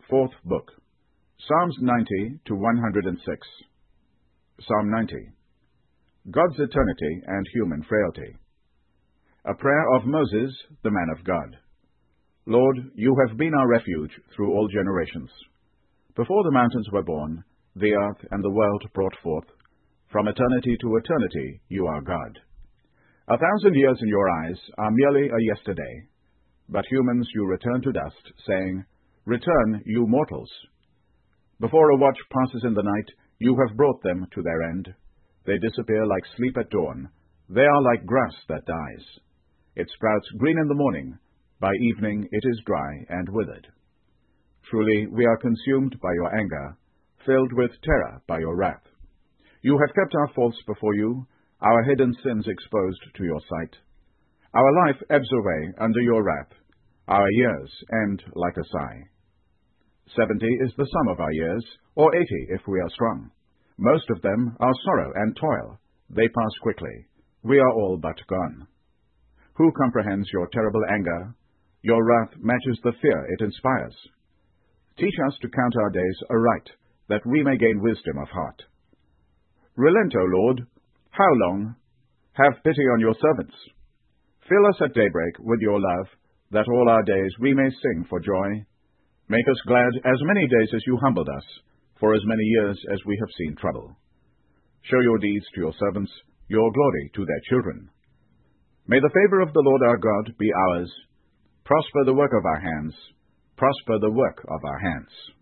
Fourth Book, Psalms 90 to 106. Psalm 90. God's eternity and human frailty. A prayer of Moses, the man of God. Lord, you have been our refuge through all generations. Before the mountains were born, the earth and the world brought forth, from eternity to eternity you are God. 1,000 years in your eyes are merely a yesterday, but humans you return to dust, saying, Return, you mortals. Before a watch passes in the night, you have brought them to their end. They disappear like sleep at dawn. They are like grass that dies. It sprouts green in the morning. By evening it is dry and withered. Truly we are consumed by your anger, filled with terror by your wrath. You have kept our faults before you, our hidden sins exposed to your sight. Our life ebbs away under your wrath. Our years end like a sigh. 70 is the sum of our years, or 80 if we are strong. Most of them are sorrow and toil. They pass quickly. We are all but gone. Who comprehends your terrible anger? Your wrath matches the fear it inspires. Teach us to count our days aright, that we may gain wisdom of heart. Relent, O Lord. How long? Have pity on your servants. Fill us at daybreak with your love, that all our days we may sing for joy. Make us glad as many days as you humbled us, for as many years as we have seen trouble. Show your deeds to your servants, your glory to their children. May the favor of the Lord our God be ours. Prosper the work of our hands. Prosper the work of our hands.